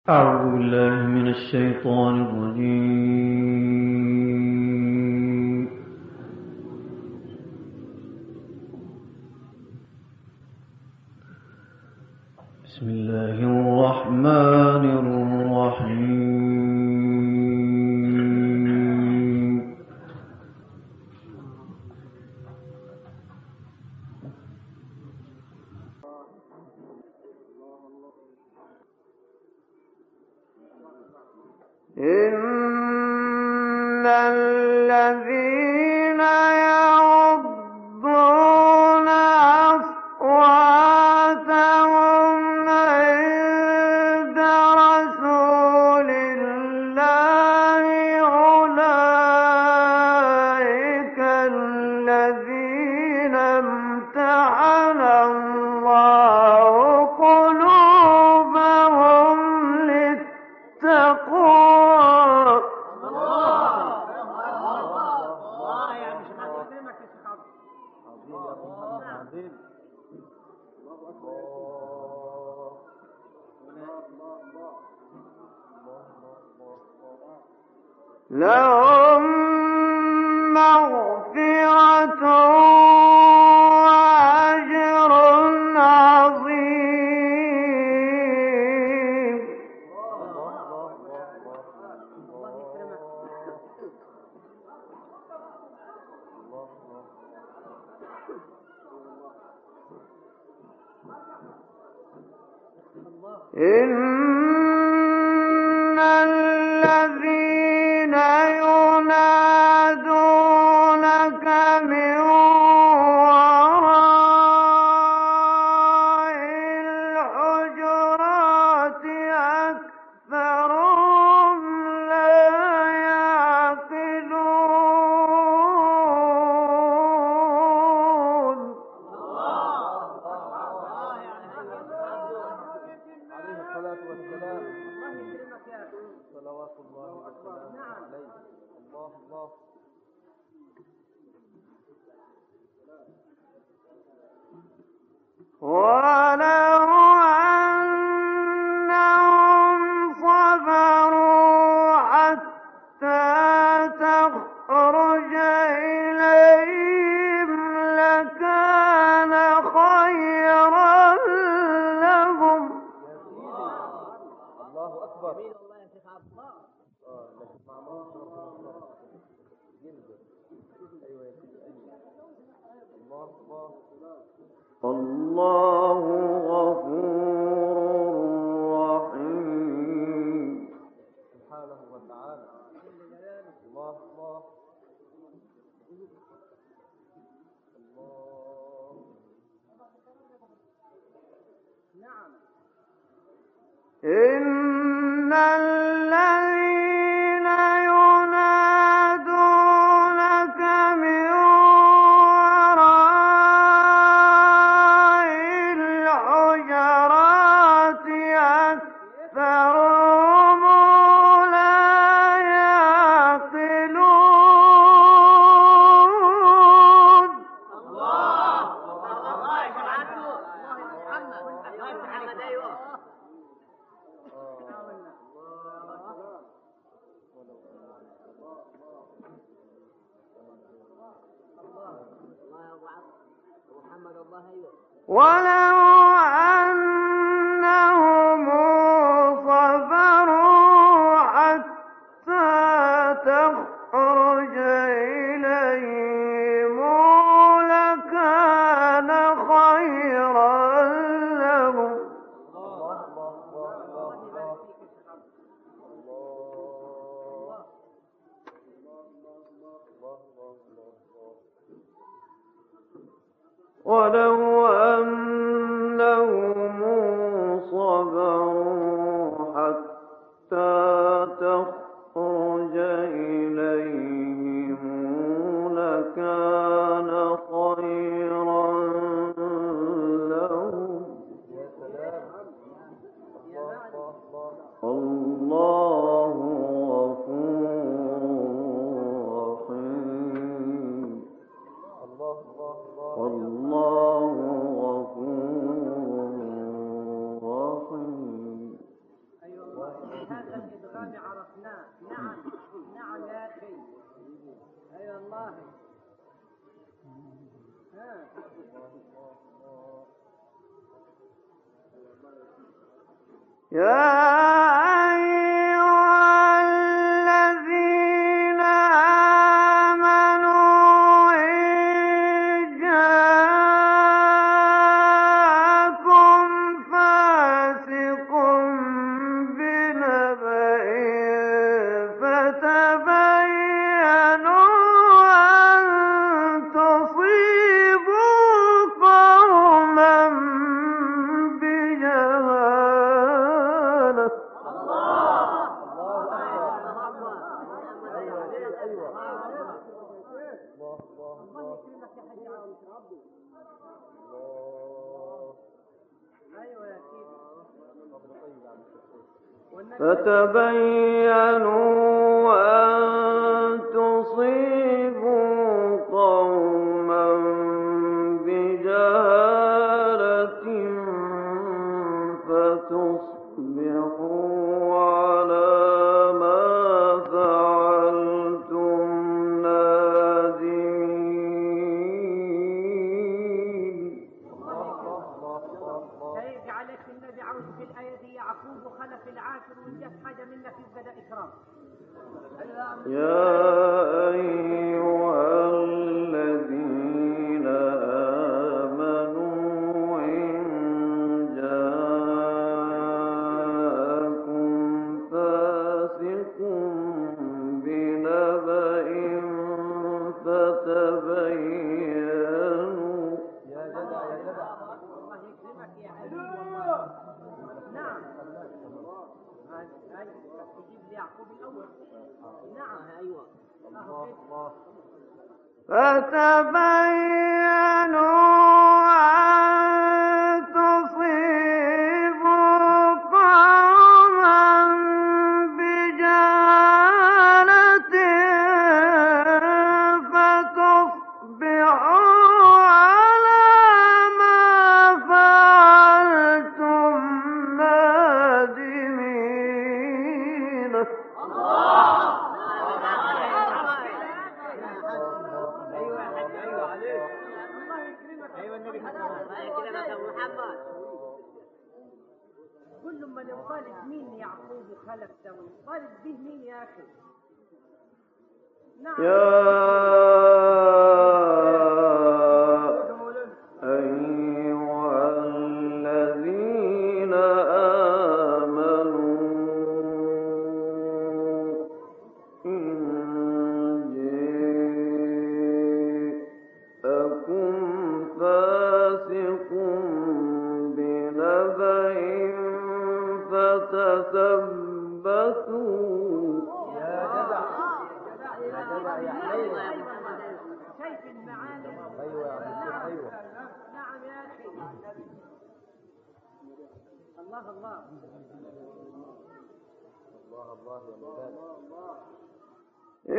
أعوذ بالله من الشيطان الرجيم. بسم الله الرحمن الرحيم. إن الذين يغضون أصواتهم عند رسول الله أولئك الذين امتحن الله قلوبهم للتقوى. لهم مغفرة وأجر عظيم. إن الذين ينادونك من وراء الحجرات أكثرهم لا يعقلون. صلوات الله وسلامه عليه. الله الله. ولو أنهم صبروا حتى تخرج إليهم لكان خيرا لهم. الله أكبر. الله غفور رحيم سبحانه وتعالى. الله الله الله. نعم. إن الذين ينادونك من وراء الحجرات أكثرهم لا يعقلون. الله الله يجعله محمد. أيوه. ولو أنهم صبروا حتى تخرج إليهم لكان خيرا لهم. ولو أنهم صبروا حتى تخرج إليهم لكان خيرا لهم. الله غفور رحيم. والله غفور رحيم. نعم يا أخي. أي والله. يا أيها الذين آمنوا إن جاءكم فاسق بنبأ فتبينوا أن تصيبوا قوما بجهالة فتبينوا أن تصيبوا قوما بجهالة فتصبحوا على ما فعلتم نادمين. سيجعلك النبي عاوز في الآية دي يعقوب خلف العاشر ويجيب حاجة منك يبدأ إكرام. يا أيها الذين آمنوا إن جاءكم فاسق بنبأ فتبينوا. الله يكرمك يا علي والله. نعم. تجيب لي يعقوب الأول. نعم أيوة. فتبينوا أن تصيبوا قوما بجهالة فتصبحوا على ما فعلتم نادمين. كل من يطالب مين يعقوب خلف سوي طالب به مين يا أخي؟ نعم. يا أيها الذين آمنوا إن جاءكم فاسق بنبأ فتثبتوا. شايف المعاني؟ نعم يا أخي. الله الله إن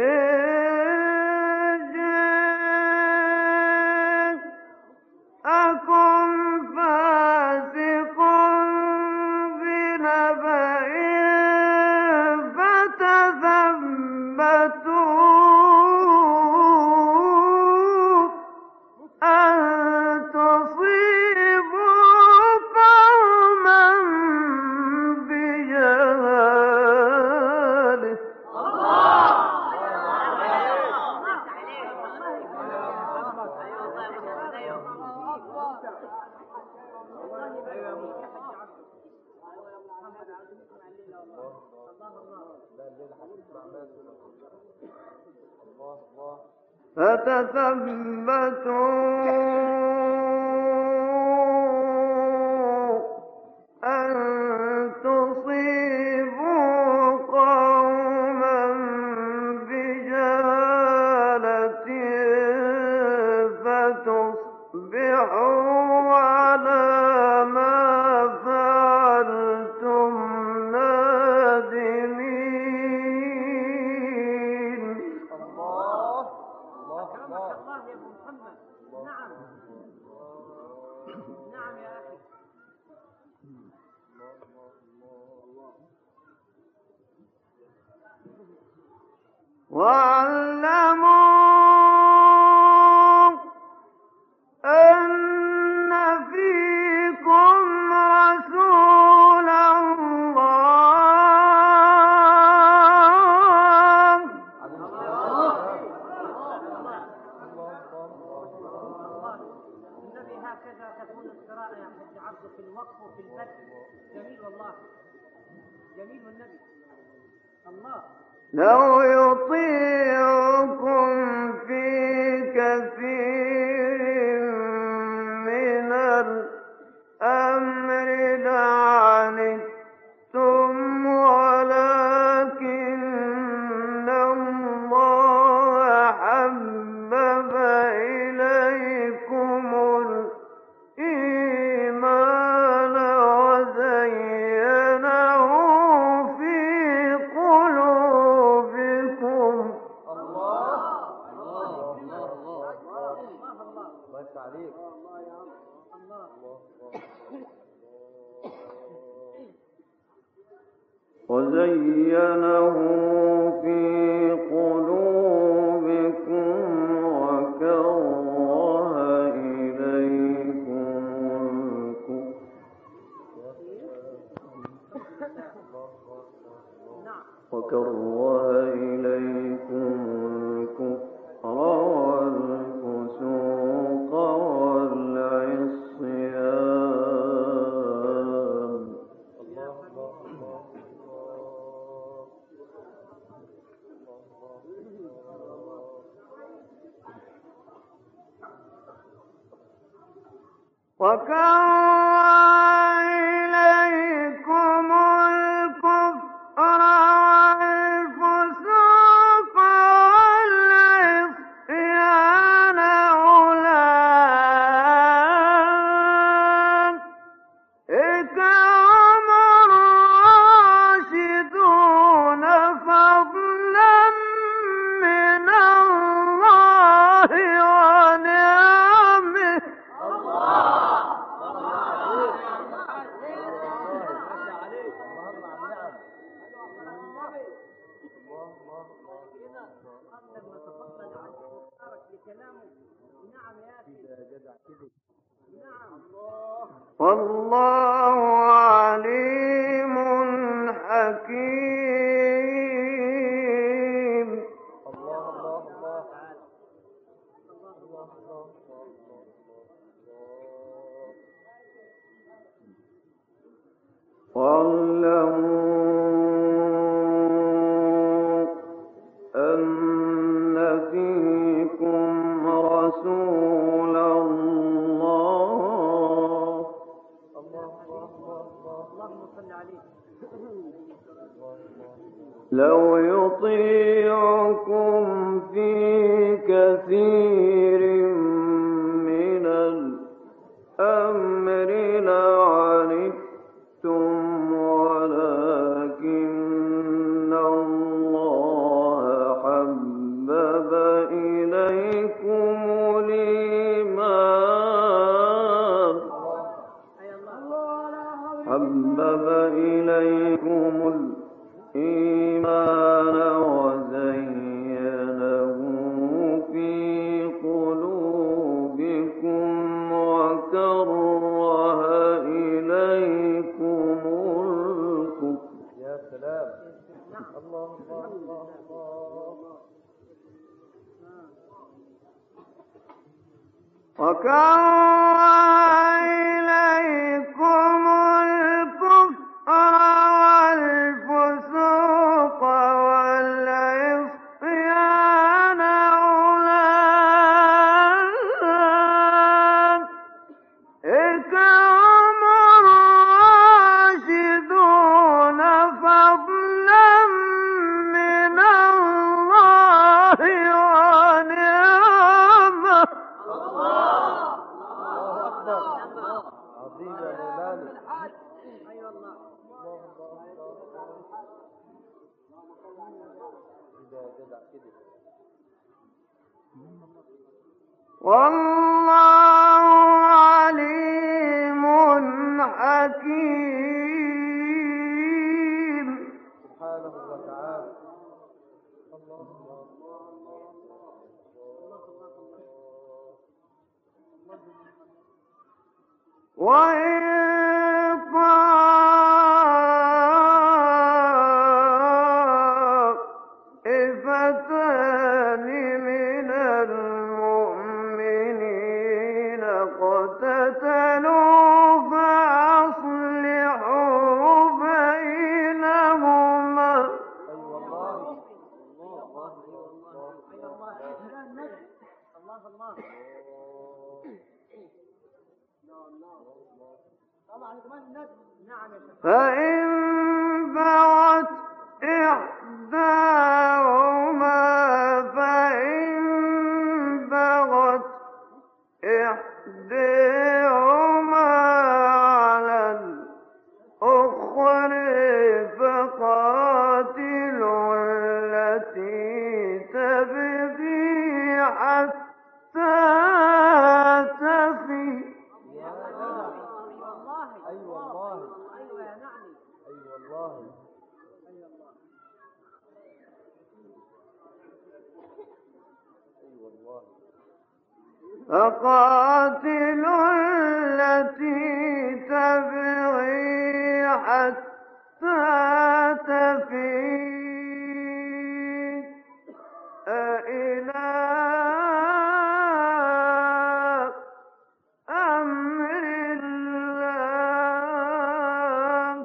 جاءكم فاسق بنبأ فتثبتوا أن تصيبوا قوما بجهالة فتثبتوا أن تصيبوا قوما بجهالة فتصبحوا على ما فعلتم نادمين. أكرمك الله يا أبو محمد. نعم. واعلموا أن فيكم رسول الله. النبي هكذا تكون القراءة يا حج عبده في الوقف وفي البدء. جميل والله، جميل النبي. الله لو يطيعكم في كثير من الأمر لعنتم ولكن الله حبب إليكم الإيمان وزينه في قلوبكم. وزينه في قلوبكم وكره إليكم الكفر والفسوق والعصيان. وكره إليكم الكفر والفسوق والعصيان أولئك هم الراشدون فضلا من الله ونعمه. والله عليم حكيم. واعلموا أن فيكم رسول الله. اللهم صل عليه. لو يطيعكم في كثير من الأمر لعنتم ولكن الله حبب إليكم الإيمان وزينه في قلوبكم وكره إليكم الكفر. يا سلام. الله الله الله. وكره إليكم الكفر والفسوق والعصيان أولئك هم الراشدون فضلا من الله ونعمه. عظيم يا مولانا. ايوه الله. والله عليم حكيم. سبحانه وتعالى. الله الله وإن طائفتان من المؤمنين اقتتلوا فأصلحوا بينهما فإن بغت إحداهما على الأخرى فقاتلوا التي تبغي حتى تفيء فقاتلوا التي تبغي حتى تفيء إلى أمر الله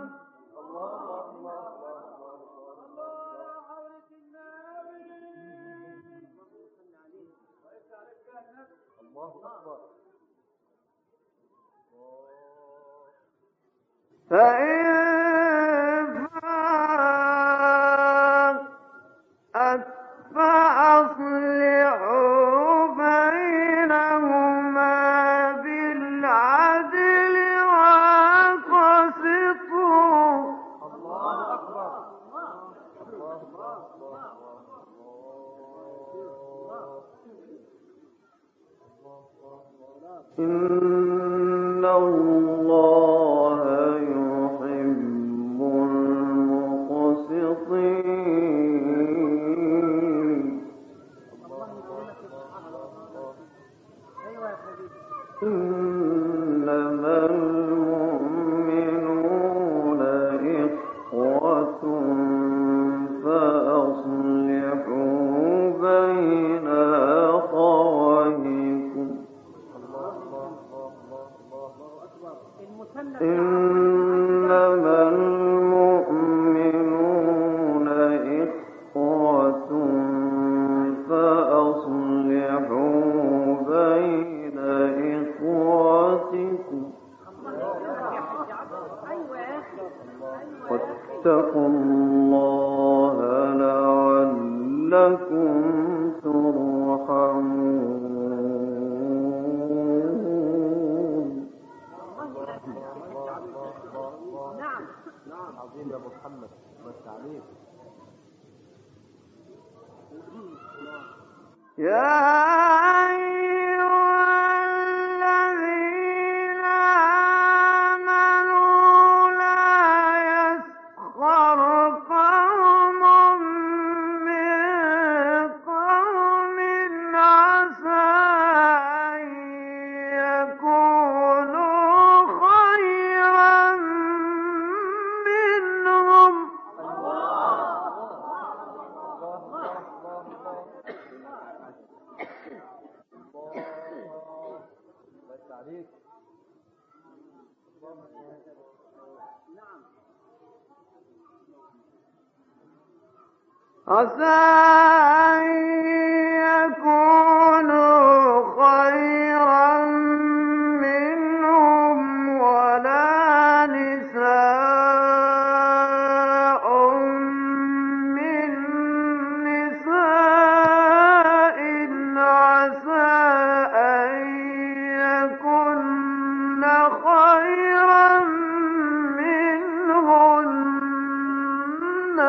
فإن فاءت فأصلحوا بينهما بالعدل وأقسطوا إن الله يحب المقسطين إنما المؤمنون إخوة فأصلحوا بين أخويكم إنما المؤمنون إخوة فأصلحوا بين إخوتكم واتقوا الله لعلكم ترحمون. عظيم يا ابو محمد بس عليك. يا أيها الذين آمنوا لا يسخر قوم من قوم عسى أن يكونوا خيرا منهم عسى أن يكونوا خيرا منهم ولا نساء من نساء عسى أن يكن خيرا منهن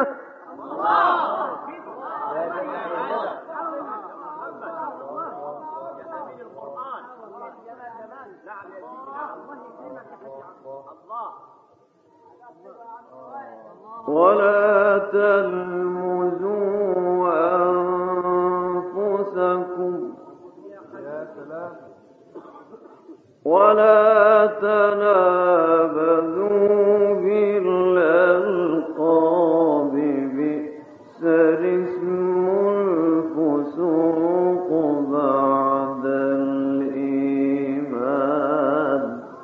ولا تلمزوا أنفسكم ولا تنابذوا بالألقاب بئس الاسم الفسوق بعد الإيمان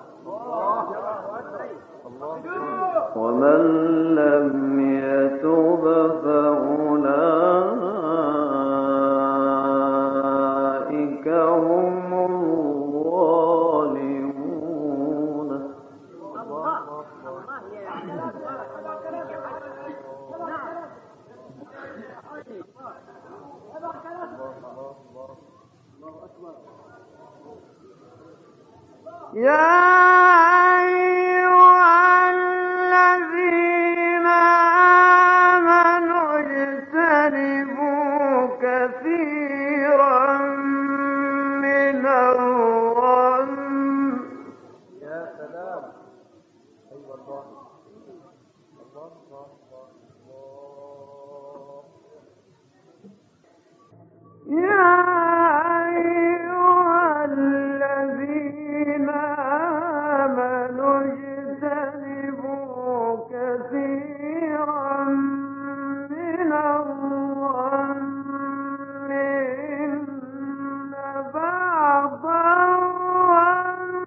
ومن لم يتب فأولئك هم الظالمون. يا أيها الذين آمنوا اجتنبوا كثيرا من الظن يا سلام. أيوة الله الله الله الله. يا أيها الذين آمنوا اجتنبوا كثيرا من الظن إن بعض الظن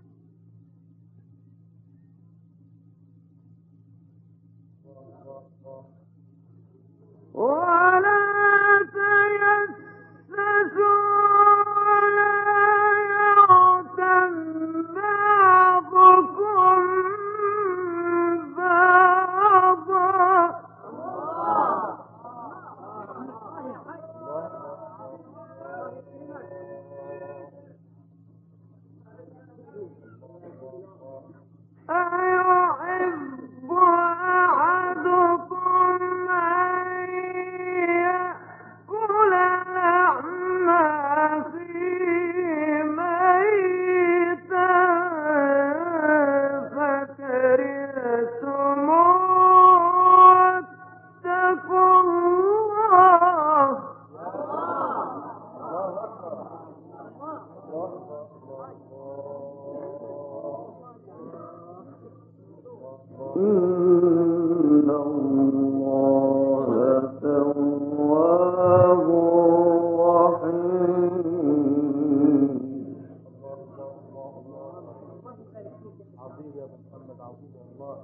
ولا تيسسوا ولا يغتب بعضكم بعضا أيحب أحدكم أن يأكل لحم أخيه ميتا فكرهتموه واتقوا الله إن الله تواب رحيم. عظيم يا محمد، عظيم والله.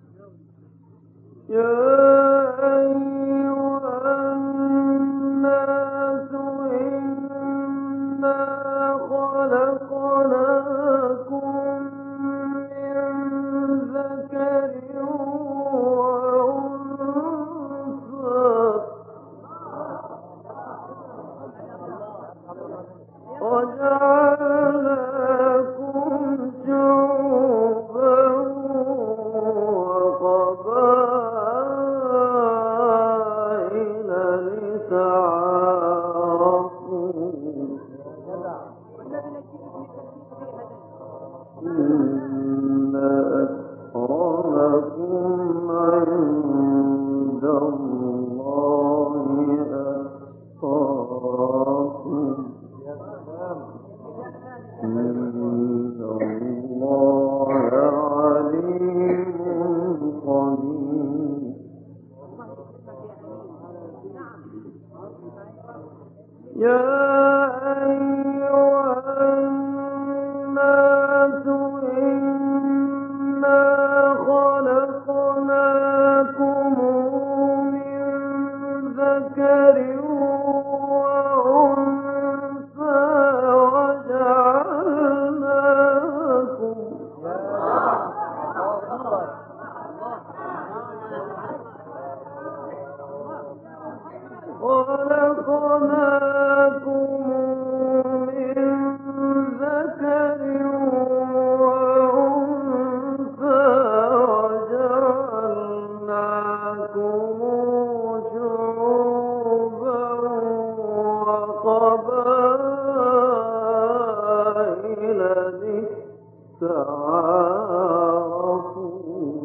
يا أيها الناس إنا خلقناكم من ذكر وأنثى وجعلناكم شعوبا وقبائل لتعارفوا إن أكرمكم عند الله أتقاكم يا سلام. إن الله عليم خبير. يا أيها الناس إنا خلقناكم من ذكر وأنثى وجعلناكم خلقناكم من ذكر وأنثى وجعلناكم شعوبا وقبائل لتعارفوا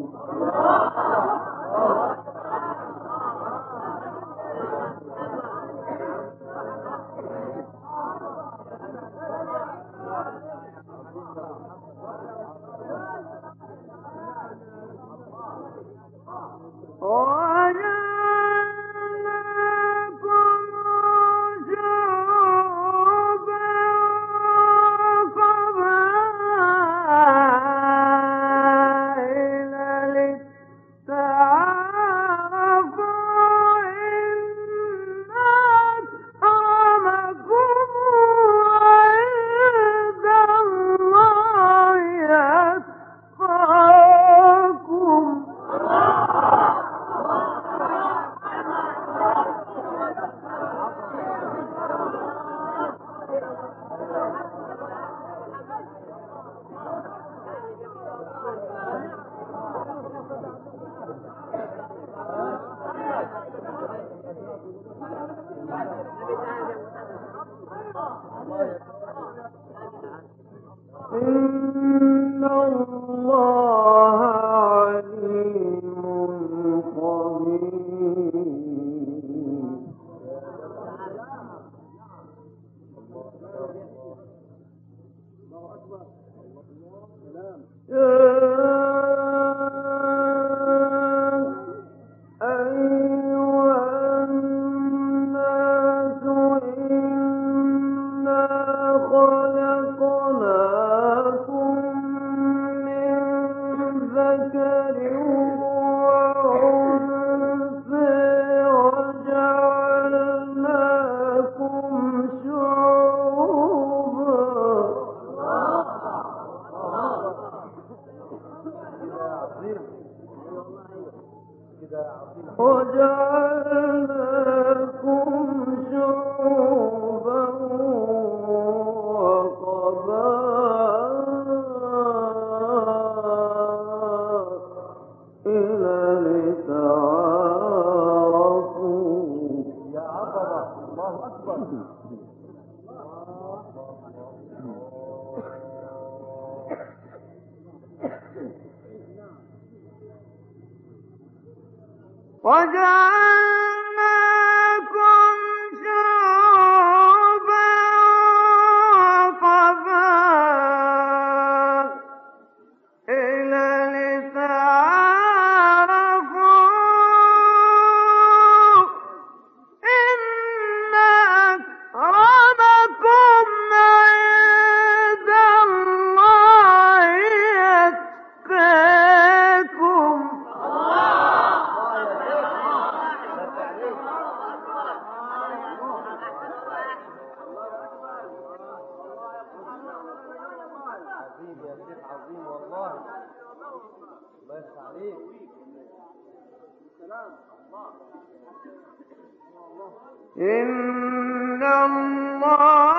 إن الله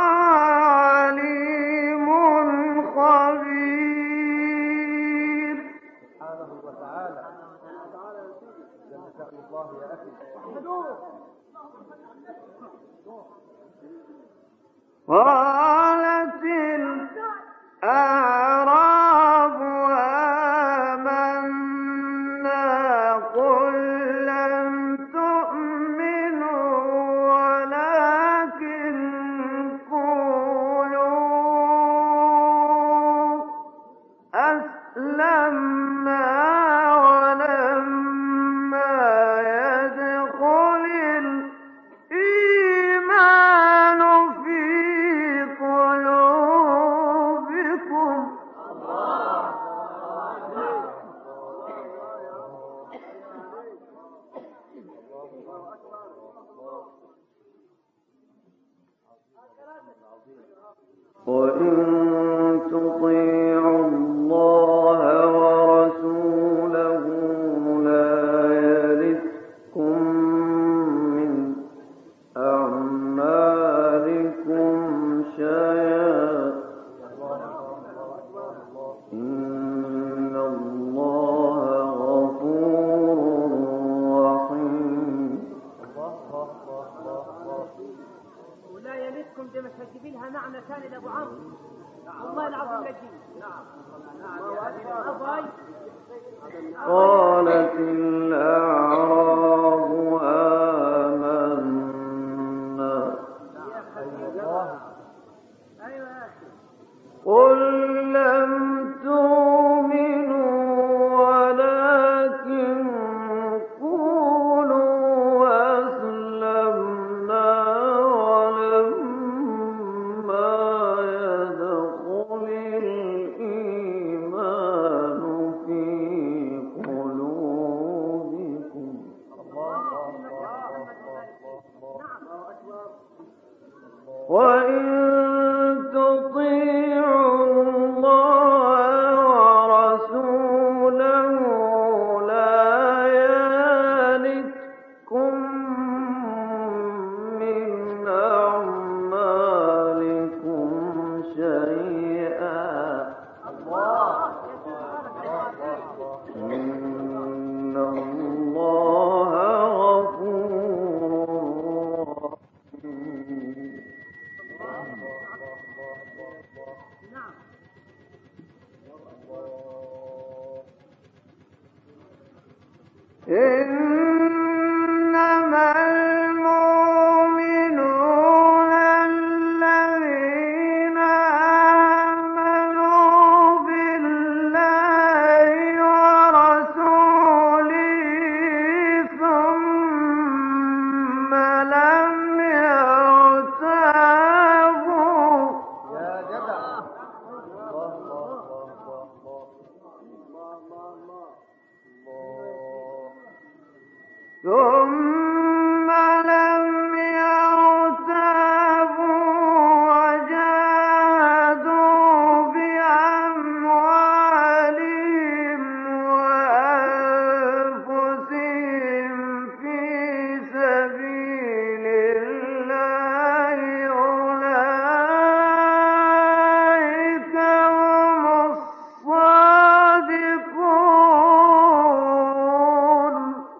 عليم خبير. سبحانه وتعالى جل شأن الله يا أخي. قالت الأعراب آمنا قل لم تؤمنوا ولكن قولوا أسلمنا ولما يدخل الإيمان في قلوبكم. وإن تطيعوا الله ورسوله لا يلدكم من أعمالكم شيئا إن الله غفور رحيم. ولا يلدكم دي مش هتجيبي لها معنى ثاني لابو عمرو. والله العظيم لا تجيب. أباي قالت الأعراب آمنا ايوه يا اخي. قل لم تؤمنوا ولكن قولوا أسلمنا ولما يدخل الإيمان في قلوبكم. وإن تطيعوا الله ورسوله لا يلدكم من أعمالكم شيئا إن الله غفور رحيم. إن ثم لم يرتابوا وجاهدوا بأموالهم وأنفسهم في سبيل الله أولئك هم الصادقون.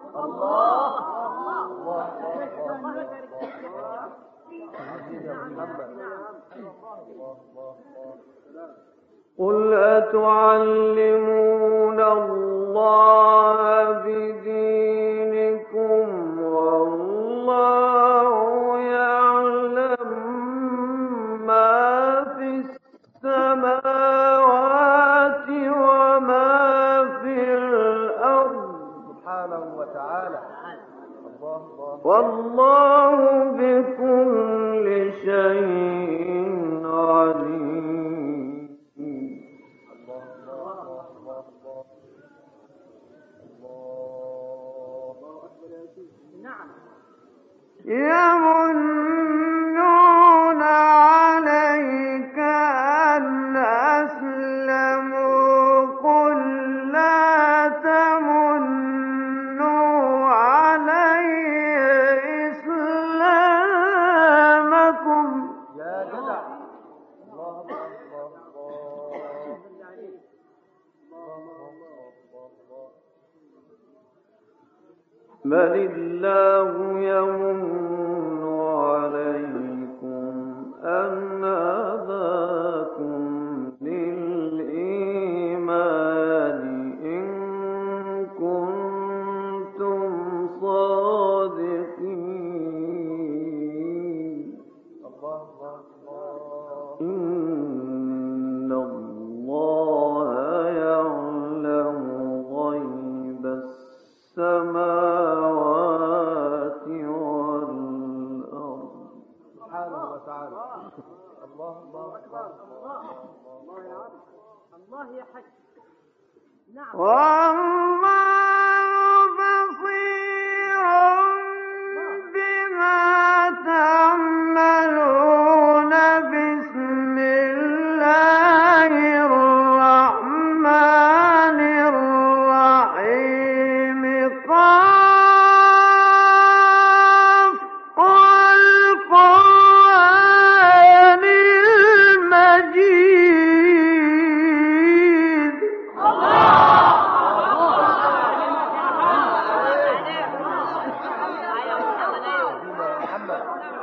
قل أتعلمون الله بدينكم والله يعلم ما في السماوات وما في الأرض سبحانه وتعالى. الله الله والله بكل شيء عليم. نعم. يمنون عليك أن أسلموا قل لا تمنوا علي إسلامكم يا جدع. الله الله بل الله يمن عليكم أن هداكم للإيمان إن كنتم صادقين. الله الله إن الله يعلم غيب السماوات والأرض. سبحانه وتعالى. الله الله الله يا حج. نعم. والله بصير بما تعملون. بسم الله الرحمن الرحيم. قاف والقرآن المجيد. محمد.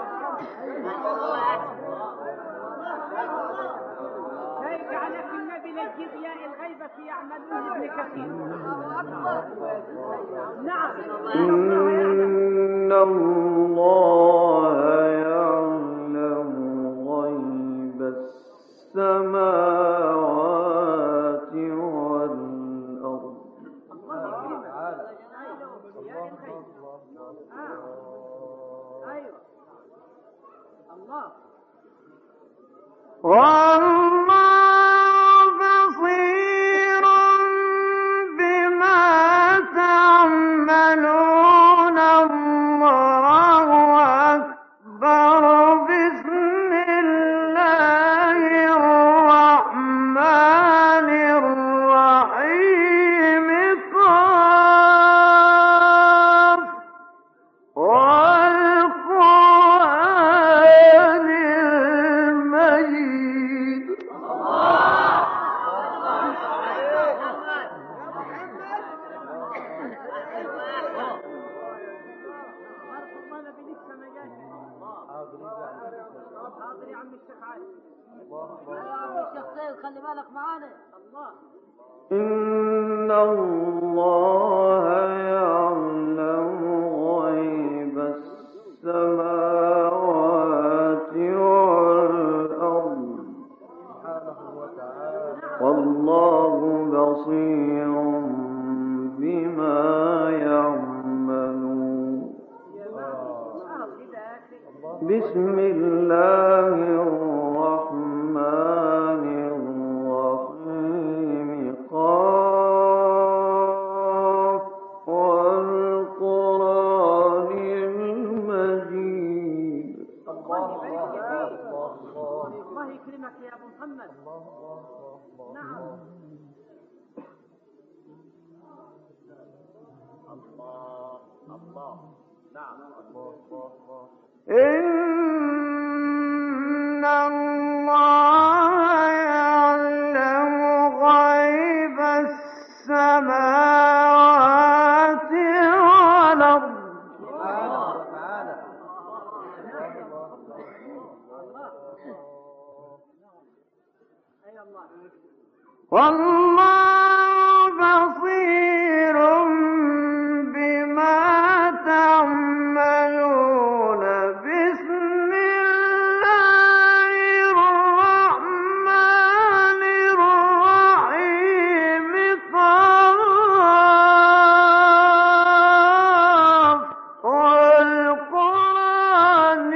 كيف جعلك النبي للجزياء الغيبة يعملون ابن كثير. نعم. إن الله يعلم غيب السماوات والأرض. أيوة. الله. والله بصير بما تعملون. الله أكبر. بسم الله الرحمن الرحيم. قاف والقرآن المجيد. حاضر يا عم الشيخ علي. الشيخ سيد خلي بالك معانا. الله. إن الله يعلم غيب السماوات والأرض. سبحانه وتعالى. والله بصير بما يعملون. بسم الله الرحمن الرحيم. قاف والقرآن إن الله يعلم غيب السماوات والأرض والله بصير بما تعملون بسم الله الرحمن الرحيم قاف والقرآن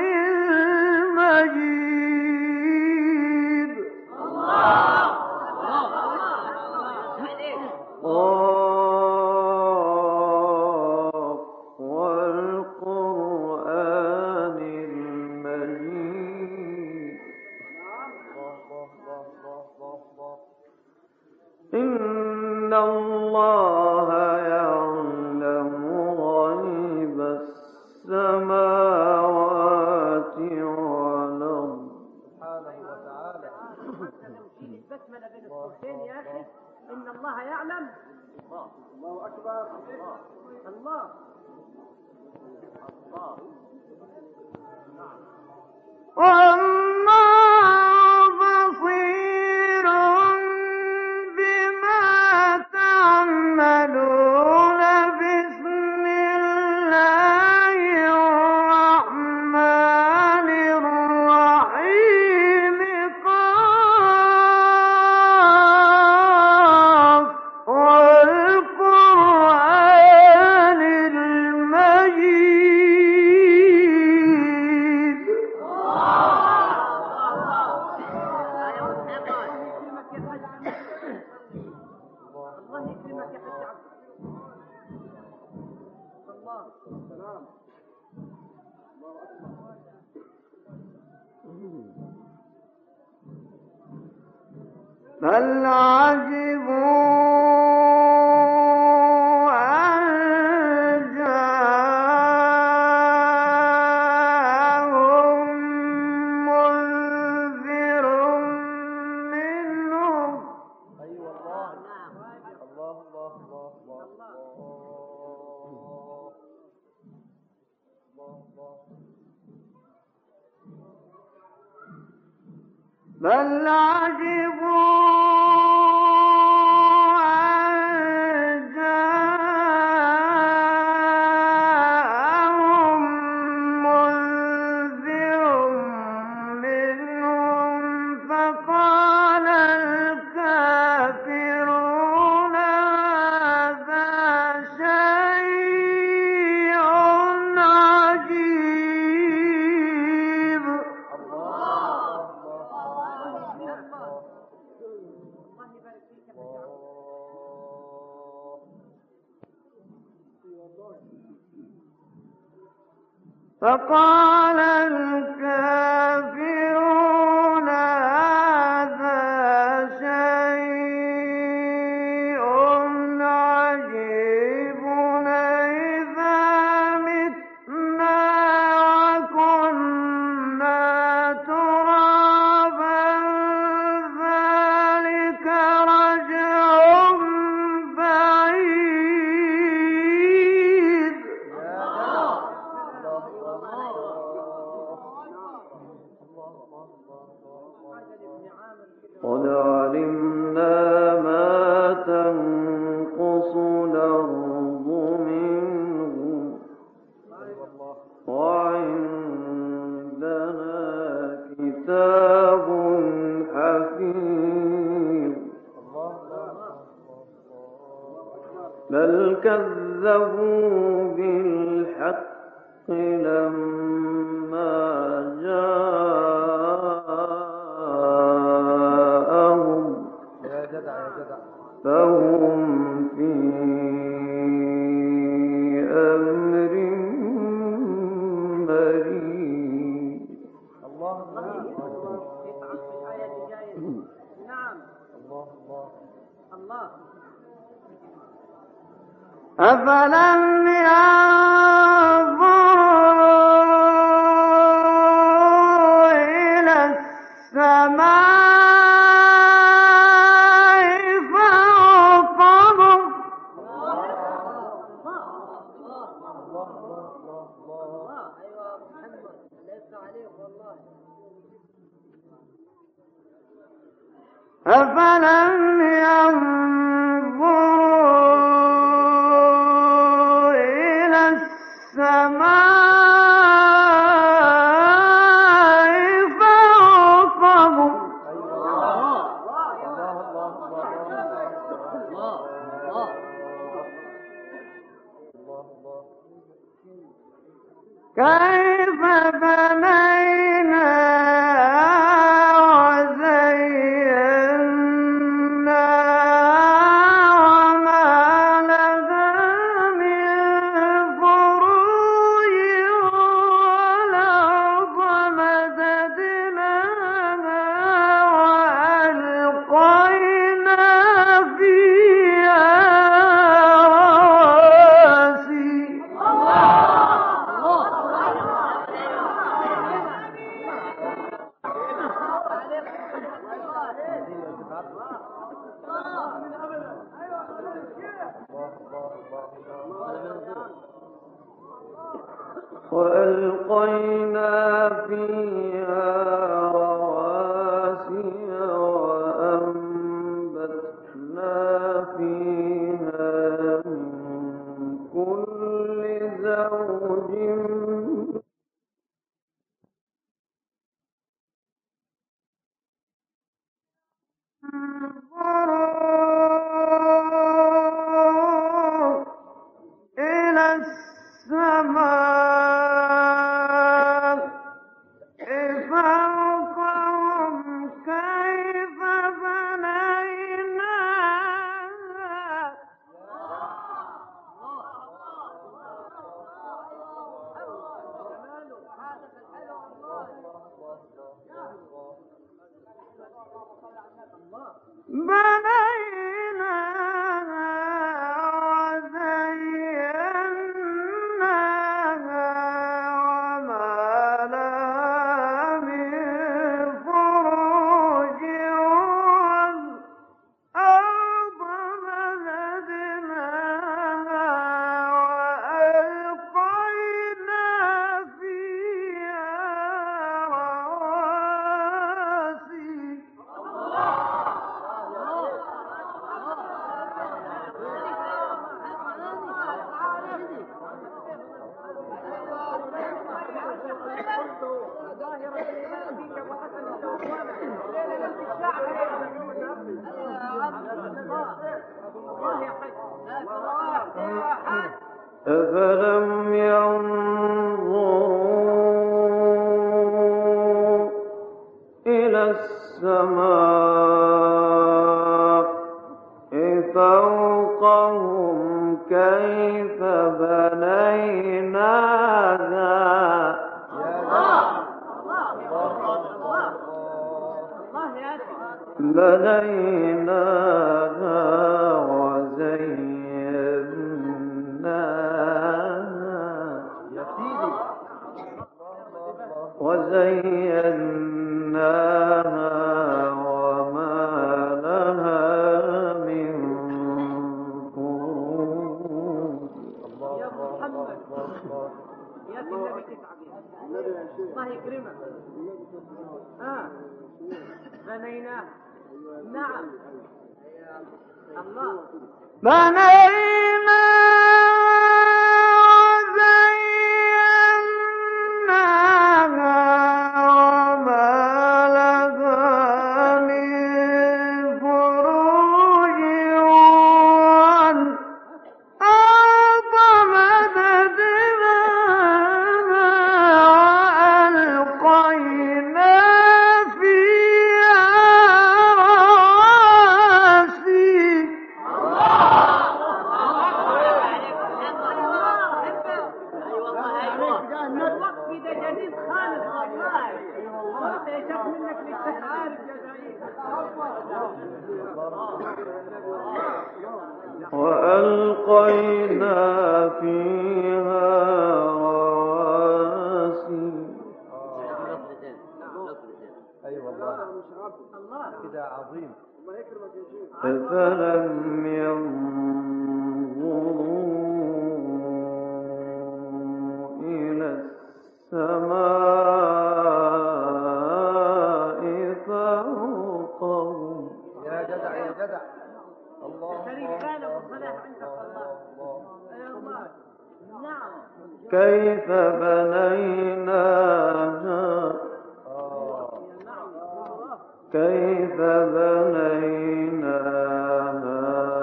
المجيد والقرآن المجيد إن الله يعلم غيب السماوات والأرض البسملة بين الصوتين يا أخي. إن الله يعلم. الله أكبر. الله والله بصير بما تعملون بسم الله الرحمن الرحيم قاف والقرآن المجيد الله يكرمك يا حاج عبد. الله سلام. بل عجبوا أن جاءهم منذر منهم بل عجبوا أن جاءهم منذر منهم فقال الكافرون هذا شيء عجيب فقال الكافرون هذا شيء عجيب إذا متنا وكنا ترابا ذلك رجع بعيد قد علمنا ما تنقص الأرض منهم وعندنا كتاب حفيظ بل كذبوا بالحق لما جاءهم فهم في أمر مريض نعم. الله أفلم ينظروا ايوه محمد ليس عليك والله. أفلم ينظروا إلى السماء فوقهم كيف بنيناها وزيناها وما لها من فروج والأرض مددناها وألقينا فيها رواسي وألقينا فيها رواسي وأنبتنا فيها من كل زوج انظروا إلى السماء فوقهم كيف بنيناها وزيناها وما لها من فروج والأرض مددناها وألقينا فيها رواسي أفلم ينظروا إلى السماء فوقهم كيف بنيناها بنيناها وزيناها وما لها من فروج يا محمد يا أخي النبي تتعب الله يكرمك. بنيناه نعم الله بنينا وزيناها وما لها من فروج والأرض مددناها وألقينا فيها رواسي الوقت ده جديد خالص والله. قلت يا شيخ منك للتحارب يا زعيم. وألقينا فيها رواسي اي والله كده عظيم. أفلم ينظروا السماء فوقهم. يا جدع يا جدع. الله شريك الله خالق وصلاح عندك الله. الله. يا الله. نعم. كيف بنيناها نعم. الله. كيف بنيناها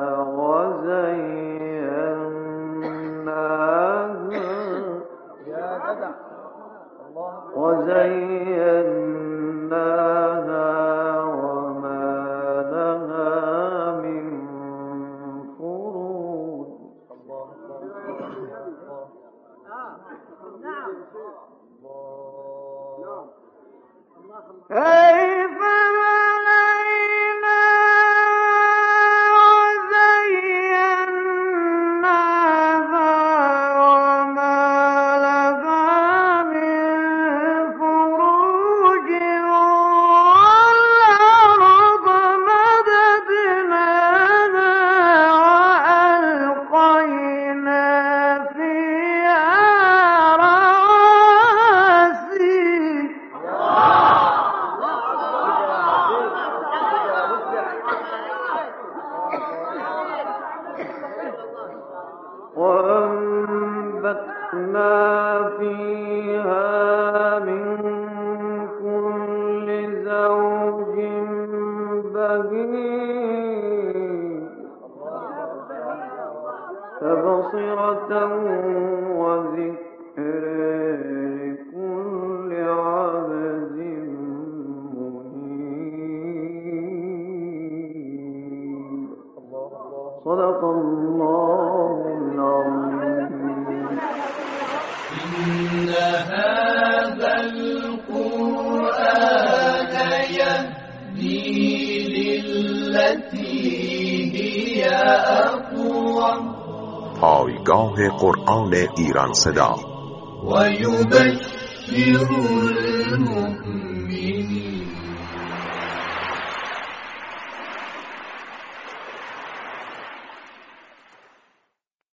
وزيناها يا جدع. الله وزيناها وما لها من فروج. الله الله الله. نعم. الله. كيف بنيناها وزيناها وما لها من فروج والأرض مددناها وألقينا فيها رواسي. وأنبتنا فيها من كل زوج بهيج تبصرة وذكر لكل عبد منيب. صدق الله العظيم. إن هذا القرآن يهدي للتي هي أقوم پایگاه قرآن ایران صدا ويبشر المؤمنين